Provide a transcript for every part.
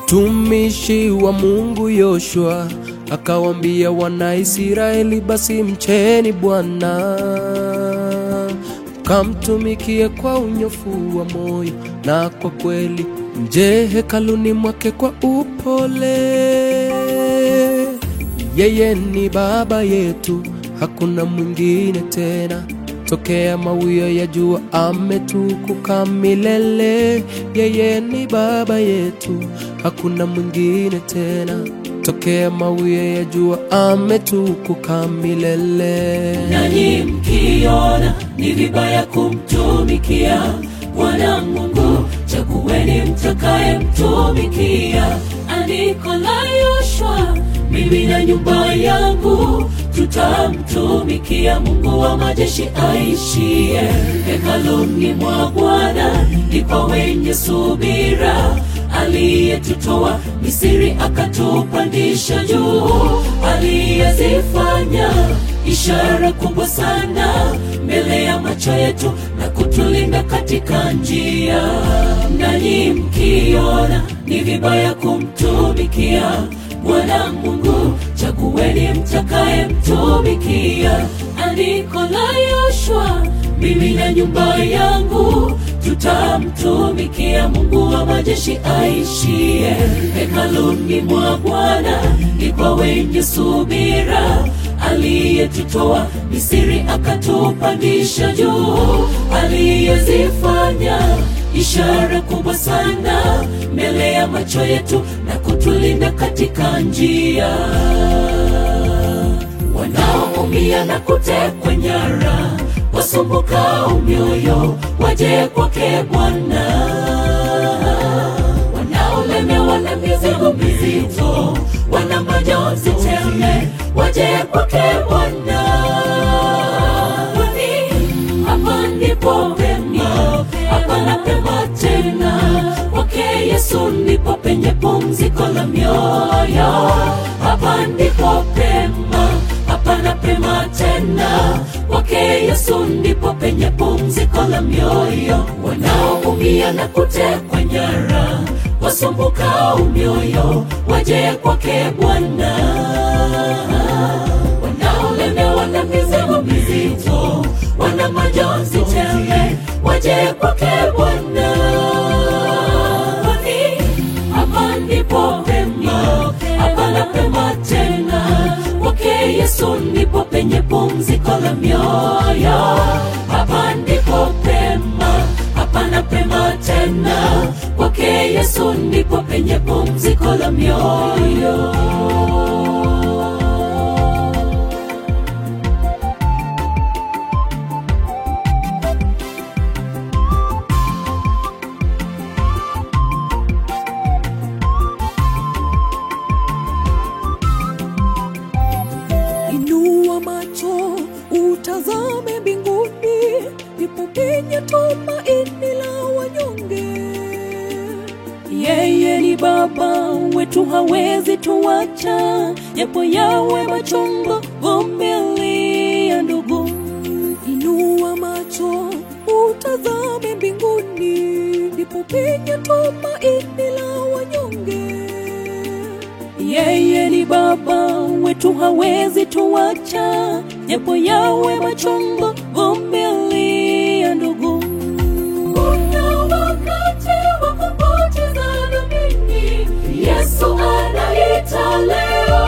Mtumishi wa Mungu Yoshua akawaambia wana Israeli, basi mcheni Bwana, mkamtumikie kwa unyofu wa moyo na kwa kweli, mje hekaluni mwake kwa upole. Yeye ni Baba yetu, hakuna mwingine tena. Tokea mawio ya jua ametukuka milele. Yeye ni Baba yetu, hakuna mwingine tena. Tokea mawio ya jua ametukuka milele. Nanyi mkiona ni vibaya kumtumikia Bwana Mungu, chagueni mtakaye mtumikia. Andiko la Yoshua, mimi na nyumba yangu tutamtumikia Mungu wa majeshi aishie hekaluni mwa Bwana. Ni kwa wenye subira aliyetutoa Misri akatupandisha juu, aliyezifanya ishara kubwa sana mbele ya macho yetu na kutulinda katika njia. Nanyi mkiona ni vibaya kumtumikia Bwana Mungu, chagueni mtakaye mtumikia. Andiko la Yoshua, mimi na nyumba yangu tutamtumikia Mungu wa majeshi aishie hekaluni mwa Bwana. Ni kwa wenye subira aliyetutoa Misri akatupandisha juu, aliyezifanya ishara kubwa sana mbele ya macho yetu na kutulinda katika njia. Wanaoumia na kutekwa nyara, wasumbukao mioyo, waje kwake Bwana. Wanaolemewa na mizigo mizito, wana majonzi tele, waje kwake Bwana. Hapa ndipo pema, hapana pema tena. Kwake Yesu ndipo penye pumziko la mioyo. Hapa ndipo pema, hapana pema tena. Kwake Yesu ndipo penye pumziko la mioyo. Wanaoumia na kutekwa nyara, wasumbukao mioyo, waje kwake Bwana. Wanaolemewa na mizigo mizito, wana majonzi tele, waje kwake Bwana. Hapa ndipo pema, hapana pema tena. Kwake Yesu ndipo penye pumziko la mioyo. Hapa ndipo pema, hapana pema tena. Kwake Yesu ndipo penye pumziko la mioyo. Inua macho utazame mbinguni, ndipo penye tumaini la wanyonge. Yeye ni Baba wetu, hawezi tuacha, japo yawe machungu, vumilia ndugu. Inua macho utazame mbinguni, ndipo penye tumaini la wanyonge. Yeye ni Baba wetu, hawezi tuacha, japo yawe machungu, vumilia ndugu. Kuna wakati wa kupoteza tumaini, Yesu anaita leo.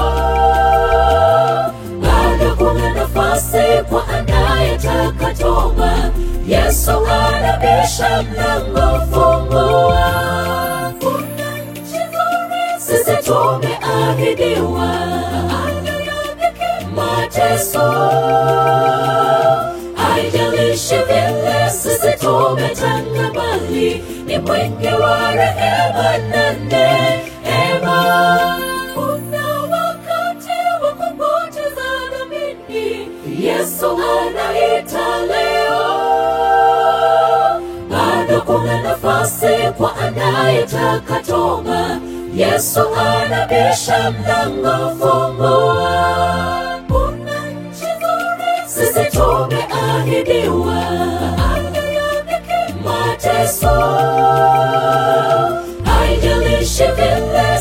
Bado kuna nafasi kwa anayetaka toba. Yesu anabisha mlango, fungua. Kuna nchi nzuri sisi tumeahidiwa, mateso haijalishi vile sisi tumetanga, bali ni mwingi wa rehema na neema. Kuna wakati wa kupoteza tumaini, Yesu anaita leo. Bado kuna nafasi kwa anayetaka toba. Yesu anabisha mlango, fungua. Kuna nchi nzuri sisi tumeahidiwa, mateso haijalishi vile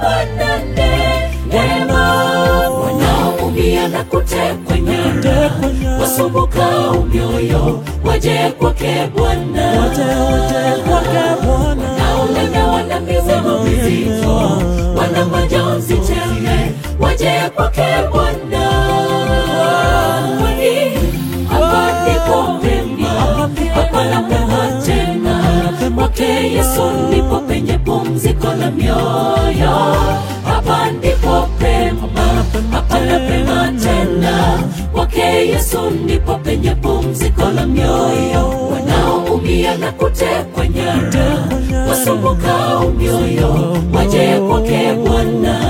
Bwana neema. Wanaoumia na kutekwa nyara, wasumbukao mioyo, waje kwake Bwana. Wanaolemewa na mizigo mizito, wana majonzi tele, waje kwake Bwana. Hapa ndipo pema, hapa na pema tena, kwake Yesu ndipo penye pumziko la mioyo. Hapa ndipo pema, hapa na pema tena, kwake Yesu ndipo penye pumziko la mioyo. Wanaoumia na kutekwa nyara, wasumbukao mioyo, waje kwake Bwana.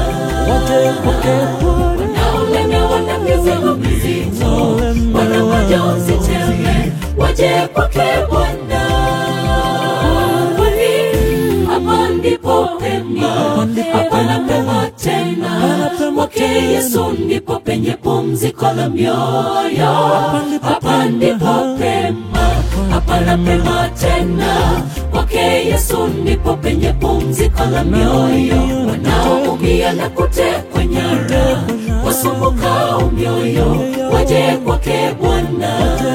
Wanaolemewa na mizigo mizito, wana majonzi tele, waje kwake Bwana. Hapa ndipo pema, hapa na pema tena, kwake Yesu ndipo penye pumziko la mioyo. Hapa ndipo pema, hapa na pema tena, kwake Yesu ndipo penye pumziko la mioyo. Wanaoumia na kutekwa nyara, wasumbukao mioyo, waje kwake Bwana.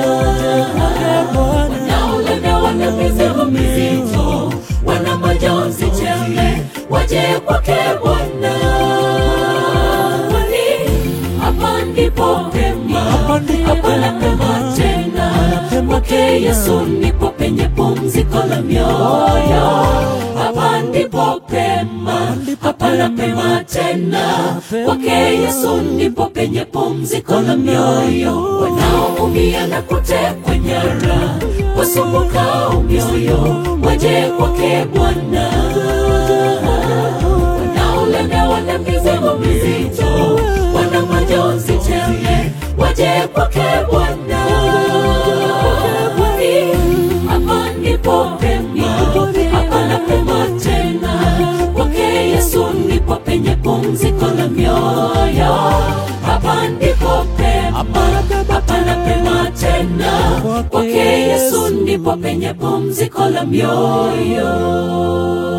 Wanaolemewa na mizigo mizito, wana majonzi tele, waje kwake Bwana. Hapa ndipo pema, hapa na pema tena, kwake Yesu ndipo penye pumziko la mioyo. Hapa ndipo pema, hapa na pema tena, kwake Yesu ndipo penye pumziko la mioyo. Wanaoumia na kutekwa nyara, wasumbukao mioyo, waje kwake Bwana. Wanaolemewa na mizigo mizito, wana majonzi tele, waje kwake Bwana. Hapa ndipo pema, hapa na pema tena, kwake Yesu ndipo penye pumziko la mioyo. Hapa ndipo pema, hapa na pema tena, kwake Yesu ndipo penye pumziko la mioyo.